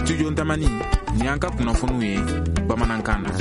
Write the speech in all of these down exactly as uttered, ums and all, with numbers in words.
Studio Tamani ni an ka kunnafoniw ye bamanankan na.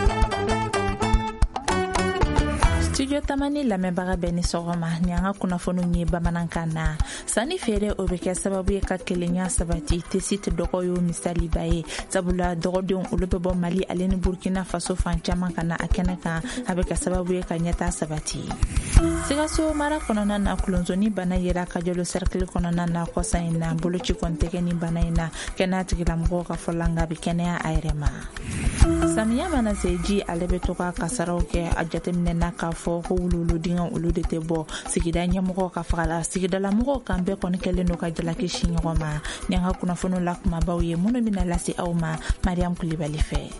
Studio Tamani lamɛnbaga bɛɛ ni sɔgɔma ni an ka kunnafoniw ye bamanankan na. Sani feere o bɛ kɛ sababu ye ka kelenya sabati tesite dɔgɔ y'o misaliba ye sabula dɔgɔdenw olu bɛ bɔ Mali ale ni Burkina Faso fan caman ka na a kɛnɛ kan a bɛ kɛ sababu ye ka ɲɛta sabati. Sikaso mara kɔnɔna na kulonzoni bana yera Kajolo cercle kɔnɔna na kɔsa in na boloci kɔntɛgɛ ni bana in na kɛnɛya tigilamɔgɔw ka fɔla nga bɛ kɛnɛya a yɛrɛ ma. Samiya mana se ji ale bɛ to ka kasaraw kɛ a jateminɛna k'a fɔ ko wululu dingɛ olu de tɛ bɔ sigida ɲɛmɔgɔw ka fagala sigidala mɔgɔw kan bɛɛ kɔni kɛlen do ka jalaki si ɲɔgɔn ma ni an ka kunnafoniw la kumabaw ye minnu bɛna lase aw ma Mariam Kulibali fɛ.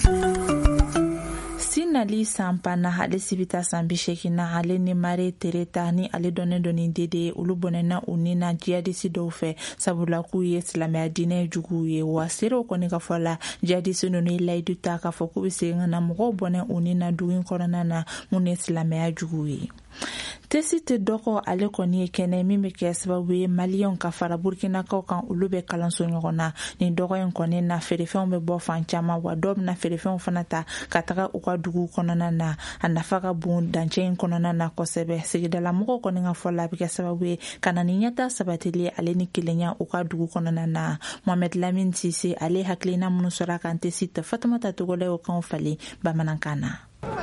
Sinali Sampana ale sibita san bisegina ale ni Mare Tereta ni ale dɔnnen dɔ ni dede olu bɔnɛna u ni na jihadisi dɔw fɛ sabula k'u ye silamɛya diinɛ juguw ye wa serew kɔni ka fɔ la jihadisi ninnu ye layidu ta k'a fɔ k'u bɛ segin ka na mɔgɔw bɔnɛ u ni na dugu in kɔnɔna na mun ye silamɛya juguw ye. Tesite dɔgɔ ale kɔni ye kɛnɛ min bɛ kɛ sababu ye maliyɛnw ka fara burkinakaw kan olu bɛ kalanso ɲɔgɔn na ni dɔgɔ in kɔni na feerefɛnw bɛ bɔ fan caman wa dɔw bɛna feerefɛnw fana ta ka taga u ka dugu kɔnɔna na a nafa ka bon dancɛ in kɔnɔna na kosɛbɛ sigidala mɔgɔw kɔni ka fɔ la a bɛ kɛ sababu ye ka na ni ɲɛta sabatili ale ni kelenya u ka dugu kɔnɔna na. Mohamed Lamine Sise ale hakilina minnu sɔrɔ kan Tesite Fatumata Togola y'o kan falen bamanankan na.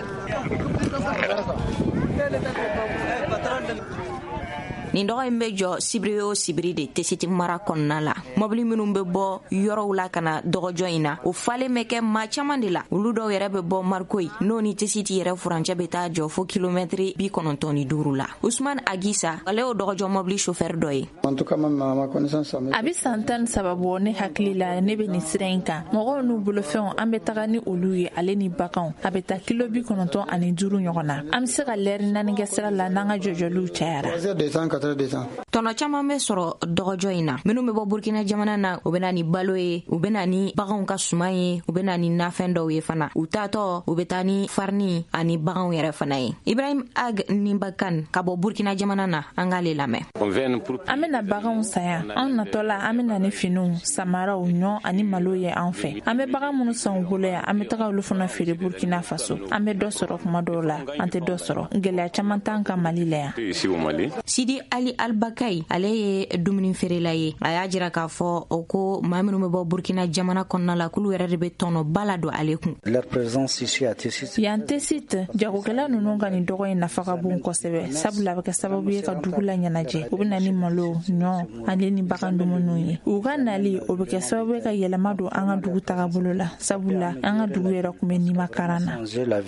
Nin dɔgɔ in bɛ jɔ sibiri o sibiri de Tesite mara kɔnɔna la. Mobili minnu bɛ bɔ yɔrɔw la ka na dɔgɔjɔ in na o falen bɛ kɛ maa caman de la. Olu dɔw yɛrɛ bɛ bɔ Marikoyi n'o ni Tesite yɛrɛ furancɛ bɛ taa jɔ fo kilomɛtiri bi kɔnɔntɔn ni duuru la. Usman Agisa ale y'o dɔgɔjɔ mobili chauffeur dɔ ye. A bɛ san tan ni saba bɔ ne hakili la ne bɛ nin sira in kan mɔgɔw n'u bolofɛnw an bɛ taga ni olu ye ale ni baganw a bɛ taa kilo bi kɔnɔntɔn ani duuru ɲɔgɔn na. An bɛ se ka lɛri naani kɛ sira la n'an ka jɔjɔliw cayara. Tɔnɔ caman bɛ sɔrɔ dɔgɔjɔ in na minnu bɛ bɔ Burkina jamana na u bɛna ni balo ye u bɛna ni baganw ka suman ye u bɛna ni nafɛn dɔw ye fana u taatɔ u bɛ taa ni farini ani baganw yɛrɛ fana ye. Ibrahim Ag Nimbakan ka bɔ Burkina jamana na an k'ale lamɛn. An bɛna baganw san yan an natɔ la an bɛna ni finiw samaraw ɲɔ ani malo ye an fɛ an bɛ bagan minnu san u bolo yan an bɛ taga olu fana feere Burkina Faso an bɛ dɔ sɔrɔ kuma dɔw la an tɛ dɔ sɔrɔ gɛlɛya caman t'an ka Mali la yan. Sidi Ali Albakai ale ye dumuni feerela ye a y'a jira k'a fɔ o ko maa minnu bɛ bɔ Burkina jamana kɔnɔna la k'olu yɛrɛ de bɛ tɔnɔ ba la don ale kun. Yan Tesite jagokɛla ninnu ka nin dɔgɔ in nafa ka bon kosɛbɛ sabula a bɛ kɛ sababu ye ka dugu la ɲɛnajɛ u bɛ na ni malo ɲɔ ale ni bagan dumuniw ye u ka nali o bɛ kɛ sababu ye ka yɛlɛma don an ka dugu tagabolo la sabula an ka dugu yɛrɛ tun bɛ nima karan na.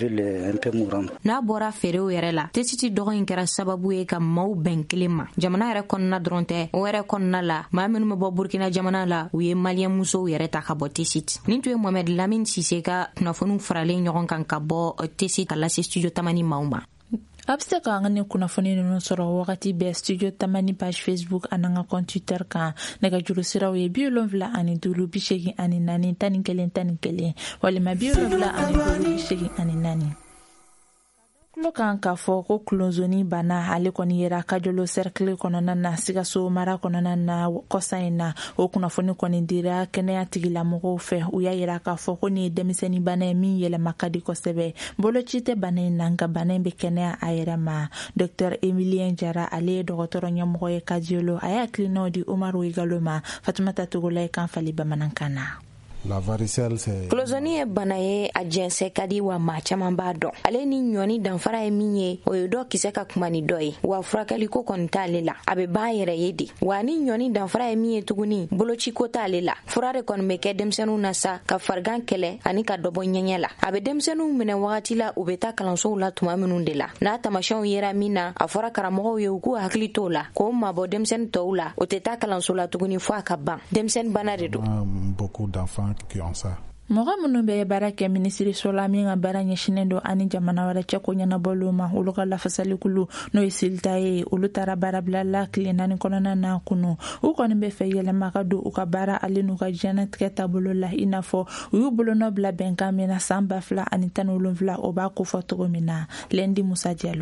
N'a bɔra feerew yɛrɛ la Tesite dɔgɔ in kɛra sababu ye ka maaw bɛn kelen ma jamana yɛrɛ kɔnɔna dɔrɔn tɛ o yɛrɛ kɔnɔna la maa minnu bɛ bɔ Burkina jamana la u ye maliyɛn musow yɛrɛ ta ka bɔ Tesite. Nin tun ye Mohamed Lamine Sise ka kunnafoniw faralen ɲɔgɔn kan ka bɔ Tesite ka lase Studio Tamani maaw ma. A bɛ se k'an ka nin kunnafoni ninnu sɔrɔ wagati bɛɛ Studio Tamani page Facebook ani an ka compte Twitter kan nɛgɛjuru siraw ye bi wolonwula ani duuru bi segin ani naani tan ni kelen tan ni kelen walima bi wolonwula ani duuru bi segin ani naani. Kulo kan k'a fɔ ko kulonzoni bana ale kɔni yera Kajolo cercle kɔnɔna na Sikaso mara kɔnɔna na kɔsa in na o kunnafoni kɔni dira kɛnɛya tigilamɔgɔw fɛ u y'a yira k'a fɔ ko nin ye denmisɛnnin bana ye min yɛlɛma ka di kosɛbɛ boloci tɛ bana in na nka bana in bɛ kɛnɛya a yɛrɛ ma. Docteur Emilien Jara ale ye dɔgɔtɔrɔ ɲɛmɔgɔ ye Kajolo a y'a hakilinaw di Umaru Igalo ma Fatumata Togola ye kan fali bamanankan na. La varicelle c'est Kulozoni ye bana ye a jɛnsɛ ka di wa maa caman b'a dɔn ale ni ɲɔni danfara ye min ye o ye dɔ kisɛ ka kuma ni dɔ ye wa furakɛli ko kɔni t'ale la a bɛ ban yɛrɛ ye de wa ni ɲɔni danfara ye min ye tuguni boloci ko t'ale la fura de kɔni bɛ kɛ denmisɛnninw na sa ka farigan kɛlɛ ani ka dɔbɔ ɲɛɲɛ la a bɛ denmisɛnninw minɛ wagati la u bɛ taa kalansow la tuma minnu de la n'a tamasiyɛnw yera min na a fɔra karamɔgɔw ye u k'u hakili t'o la k'o mabɔ denmisɛnnin tɔw la o tɛ taa kalanso la tuguni fo a ka ban denmisɛnnin bana de don. Beaucoup d'enfants qui ont ça. Mɔgɔ minnu bɛ baara kɛ minisiriso la min ka baara ɲɛsinnen don ani jamana wɛrɛ cɛko ɲɛnabɔliw ma olu ka lafasalikulu n'o ye selita ye olu taara baarabila la tile naani kɔnɔna na kunu u kɔni bɛ fɛ yɛlɛma ka don u ka baara ale n'u ka diɲɛnatigɛ taabolo la i n'a fɔ u y'u bolonɔ bila bɛnkan min na san ba fila ani tan ni wolonwula o b'a kofɔ cogo min na Lendi Musa Diallo.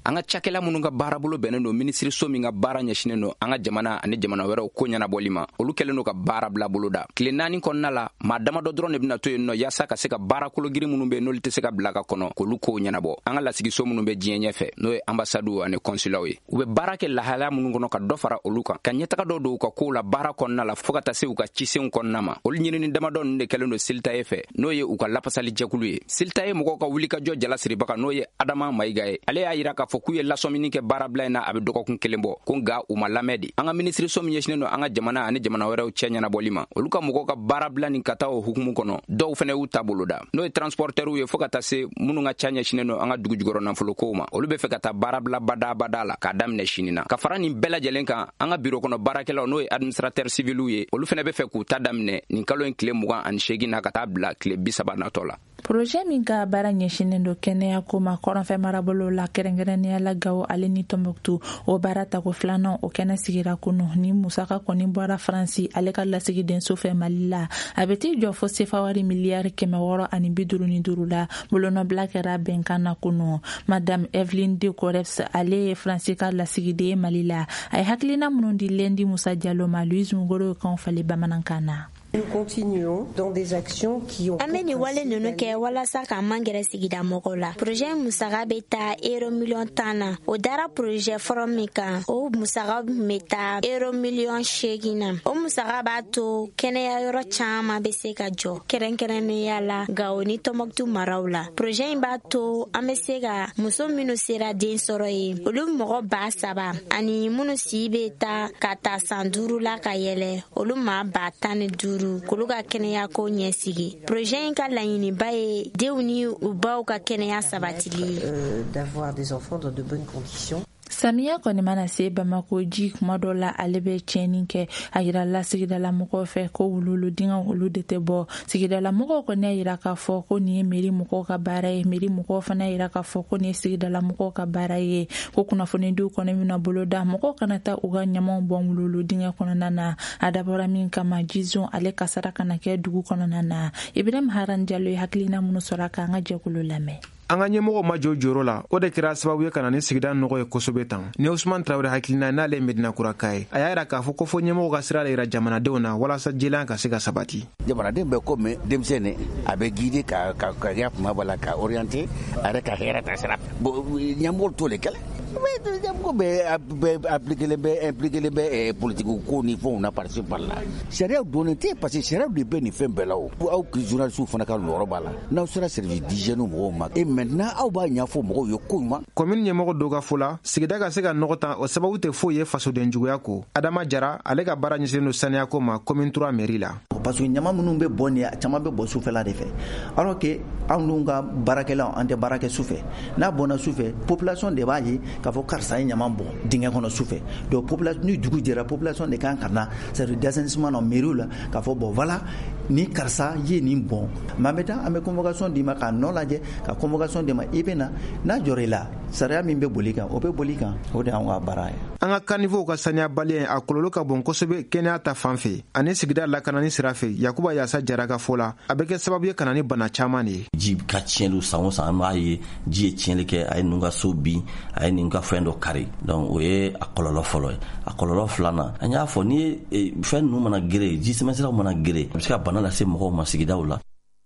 an ka cakɛla minnu ka baara bolo bɛnnen don ministeriso min ka baara ɲɛsinen don an ka jamana ani jamana wɛrɛw ko ɲɛnabɔli ma olu kɛlen don ka baara bila bolo da tile naani kɔnɔna la maa damadɔ dɔrɔn de bɛna to yen nɔ yaasa ka se ka baara kologiri minnu bɛ n'olu tɛ se ka bila ka kɔnɔ k'olu kow ɲɛnabɔ an ka lasigiso minnu bɛ diɲɛ ɲɛfɛ n'o ye ambasadiw ani kɔnsulaw ye u bɛ baara kɛ lahalaya minnu kɔnɔ ka dɔ fara olu kan ka ɲɛtaga dɔ don u ka kow la baara kɔnɔna la fo ka taa se u ka cisenw kɔnɔna ma olu ɲinini damadɔ ninnu de kɛlen don silita ye fɛ n'o ye u ka lapasali jɛkulu ye silita ye mɔgɔw ka wulikajɔ jalasiribaga n'o ye adama mayiga ye ale y'a yira k'a fɔ k'u ye lasɔmini kɛ baarabila in na a bɛ dɔgɔkun kelen bɔ ko nka u ma lamɛn di an ka ministeriso min ɲɛsinen don an ka jamana ani jamana wɛrɛw cɛ ɲɛnabɔli ma olu ka mɔgɔw ka baarabila nin ka taa o hukumu kɔnɔ dɔw fɛnɛ y'u ta bolo da n'o ye transportɛrw ye fo ka taa se minnu ka ca ɲɛsinen don an ka dugu jukɔrɔ nafolokow ma olu bɛ fɛ ka taa baarabila bada bada la k'a daminɛ sini na ka fara nin bɛɛ lajɛlen kan an ka biro kɔnɔ baarakɛlaw n'o ye administrateur civil ye olu fɛnɛ bɛ fɛ k'u ta daminɛ nin kalo in tile mugan ani seegin na ka taa bila tile bi saba natɔ la. Projet min ka baara ɲɛsinen don kɛnɛya ko ma kɔrɔnfɛ marabolo la kɛrɛnkɛrɛnnenya la Gawo ale ni Tɔnbɔkutu o baara tako filanan o kɛnɛ sigira kunu ni musaka kɔni bɔra Faransi ale ka lasigidenso fɛ Mali la a bɛ t'i jɔ fo sefawari miliyari kɛmɛ wɔɔrɔ ani bi duuru ni duuru la bolonɔbila kɛra bɛnkan na kunu Madame Evelyne de Coreps ale ye Faransi ka lasigiden Mali la a ye hakilina minnu di Lendi Musa Diallo ma Louise Mugoro kan fali bamanankan na. Nous continuons dans des actions qui ont Ameni wale nunu ke wala sa ka mangere sigida mɔgɔw la. Projet musaka bɛ taa euro million tan na. O dara projet forum min kan o musaka bɛ taa euro million seegin na. O musaka b'a to kɛnɛya yɔrɔ caman bɛ se ka jɔ kɛrɛnkɛrɛnnenya la Gawo ni Tɔnbɔkutu maraw la. Projet in b'a to an bɛ se ka muso minnu sera den sɔrɔ ye olu mɔgɔ ba saba ani minnu si bɛ taa ka taa san duuru la ka yɛlɛ olu maa ba tan ni duuru k'olu ka kɛnɛya ko ɲɛsigi. Projet in ka laɲiniba ye denw ni u baw ka kɛnɛya sabatili euh, d'avoir des enfants dans de bonnes conditions. Samiya kɔni mana se Bamako ji kuma dɔ la ale bɛ tiɲɛni kɛ a yirala sigidala mɔgɔw fɛ ko wululu dingɛ olu de tɛ bɔ sigidala mɔgɔw kɔni y'a yira k'a fɔ ko nin ye mairie mɔgɔw ka baara ye mairie mɔgɔw fana y'a yira k'a fɔ ko nin ye sigidala mɔgɔw ka baara ye ko kunnafonidiw kɔni bɛna bolo da mɔgɔw kana taa u ka ɲamanw bɔn wululu dingɛ kɔnɔna na a dabɔra min kama jizon ale kasara kana kɛ dugu kɔnɔna na Ibrahim Haran Diallo ye hakilina minnu sɔrɔ a kan an ka jɛkulu lamɛn. An ka ɲɛmɔgɔ ma jɔ jɔyɔrɔ la o de kɛra sababu ye ka na ni sigida nɔgɔ ye kosɛbɛ tan ni Usman Traore hakilina n'ale ye Medina Kura ka ye a y'a yira k'a fɔ ko fɔ ɲɛmɔgɔ ka sira yira jamanadenw na walasa jɛlenya ka se ka sabati. Jamanaden bɛ ko mɛn denmisɛnnin a bɛ guider ka ka ka ya kuma b'a la ka orienter a yɛrɛ ka hɛrɛ ta sira bon ɲɛmɔgɔ t'o le kɛlɛ ɲɛmɔgɔ bɛ bɛ appliquer bɛ impliquer bɛ politique ko ni fɛnw na par ci par là sariyaw donnen tɛ parce que sariyaw de bɛ nin fɛn bɛɛ la o aw journalistes fana ka lɔrɔ b'a la n'aw sera service d'hygiène mɔgɔw ma maintenant aw b'a ɲɛfɔ mɔgɔw ye ko ɲuman. Commune ɲɛmɔgɔ dɔw ka fɔ la sigida ka se ka nɔgɔ tan o sababu tɛ foyi ye fasoden juguya ko Adama Jara ale ka baara ɲɛsinnen don saniya ko ma commune trois mairie la. Parce que ɲama minnu bɛ bɔ nin caman bɛ bɔ sufɛla de fɛ alors que anw ka baarakɛlaw an tɛ baara kɛ sufɛ n'a bɔnna sufɛ population de b'a ye k'a fɔ karisa ye ɲama bɔn dingɛ kɔnɔ sufɛ donc population ni dugu jɛra population de kan ka na c'est d'assainissement na mairie la k'a fɔ bon voilà ni karisa ye nin bɔn mais an bɛ taa an bɛ convocation d'i ma k'a nɔ lajɛ ka convocation d'i ma i bɛ na n'a jɔra i la sariya min bɛ boli kan o bɛ boli kan o de y'anw ka baara ye. An ka caniveaux ka saniyabaliya a kɔlɔlɔ ka bon kosɛbɛ kɛnɛya ta fan fɛ ani sigida lakanani sira fɛ Yakuba Yasa Jara ka fɔ la a bɛ kɛ sababu ye ka na ni bana caman de ye. Ji ka tiɲɛli san o san an b'a ye ji ye tiɲɛli kɛ a ye ninnu ka so bin a ye nin ka fɛn dɔ kari donc o ye a kɔlɔlɔ fɔlɔ ye a kɔlɔlɔ filanan an y'a fɔ ni ye fɛn ninnu mana gere ji tɛmɛsiraw mana gere a bɛ se ka bana lase mɔgɔw ma sigidaw la.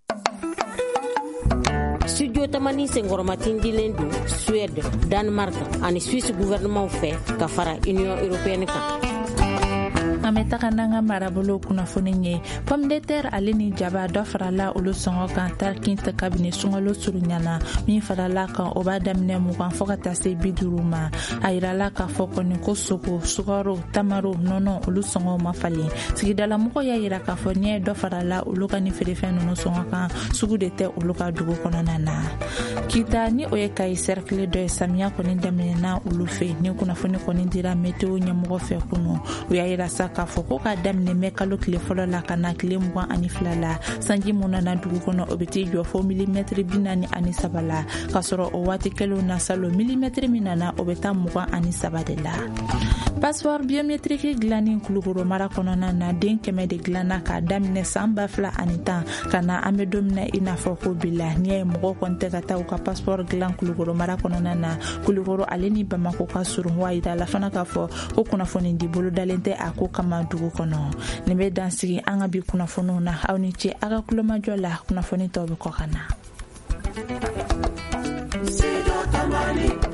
Studio tamani senkɔrɔmatin dilen don Suède, Danemark ani Suisse gouvernement fɛ ka fara Union européenne kan. An bɛ taga n'an ka marabolo kunnafoni ye pomme de terre ale ni jaba dɔ farala olu sɔngɔ kan tarikin tɛ kabini sunkalo surunyana min farala kan o b'a daminɛ mugan fɔ ka taa se bi duuru ma a yirala k'a fɔ kɔni ko sogo sukaro tamaro nɔnɔ olu sɔngɔw ma falen sigidalamɔgɔw y'a yira k'a fɔ n'i ye dɔ farala olu ka ni feerefɛn ninnu sɔngɔ kan sugu de tɛ olu ka dugu kɔnɔna na kita ni o ye kayi cercle dɔ ye samiya kɔni daminɛna olu fɛ ni kunnafoni kɔni dira météo ɲɛmɔgɔ fɛ kunu u y'a yira sa k'a k'a fɔ ko ka daminɛ mɛ kalo tile fɔlɔ la ka na tile mugan ani fila la sanji mun nana dugu kɔnɔ o bɛ t'i jɔ fo milimɛtiri bi naani ani saba la k'a sɔrɔ o waati kɛlenw na salo milimɛtiri min nana o bɛ taa mugan ani saba de la. Passeport biométrique dilanni Kulukoro mara kɔnɔna na den kɛmɛ de dilanna k'a daminɛ san ba fila ani tan ka na an bɛ don min na i n'a fɔ ko bi la n'i ye mɔgɔw kɔni tɛ ka taa u ka passeport dilan Kulukoro mara kɔnɔna na Kulukoro ale ni Bamako ka surun wa yira la fana k'a fɔ ko kunnafoni di bolo dalen tɛ a ko kama dugu kɔnɔ. Nin bɛ dansigi an ka bi kunnafoniw na aw ni ce a ka kulomajɔ la kunnafoni tɔw bɛ kɔ ka na.